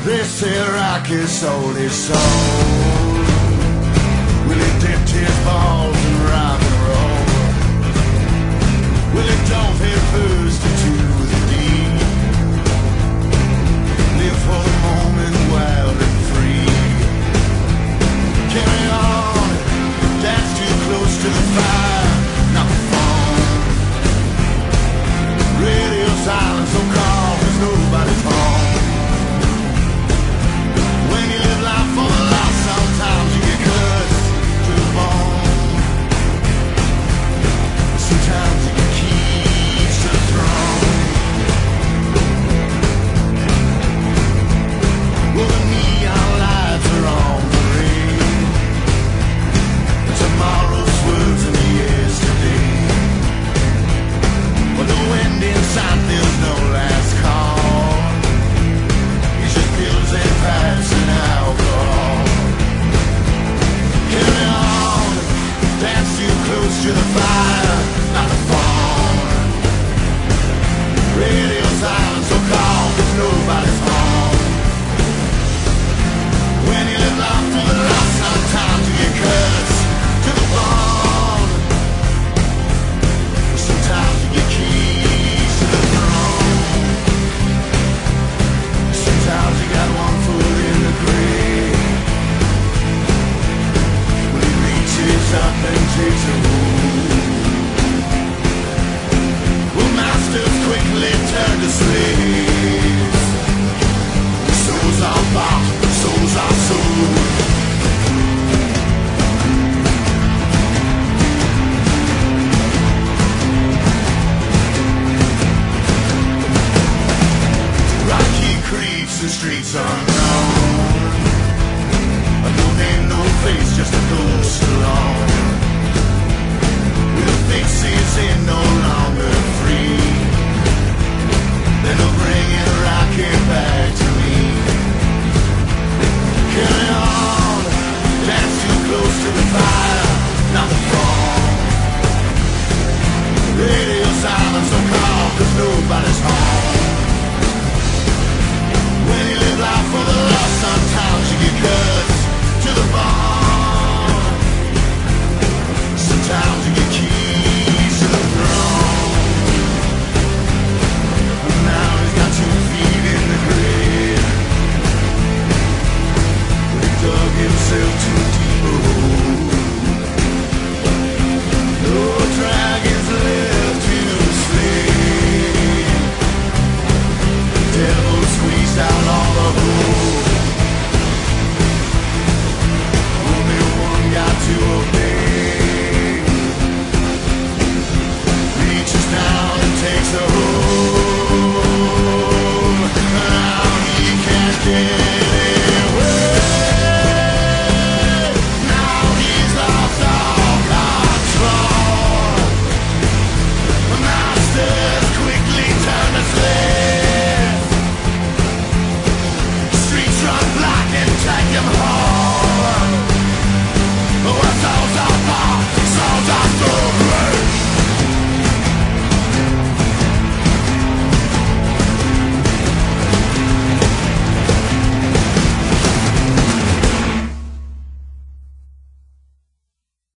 They say Rocky sold his soul. Will he dipped his balls in rock and roll? Will he dove head first into the deep? Live for the moment wild and free. Carry on, dance too close to the fire, not the phone. Radio silence so calm, there's nobody's home. When you live life for the lost, sometimes you get cut to the bone. Sometimes you get keys to the throne. Well, the neon lights are on parade. Tomorrow swerves into yesterday. But the wind inside, there's no last call. It's just pills and pipes and alcohol. Carry on, dance too close to the fire, not the phone. Radio silence so calm, there's nobody's home. When you live life for the lost, sometimes you get cuts to the bone. Sometimes you get keys to the throne. Sometimes you got one foot in the grave. When he reaches up and takes a hold. Well, masters quickly turn to slaves. Souls are bought, souls are sold. Rocky creeps the streets unknown. No name, no face, just a ghost alone. With faces in no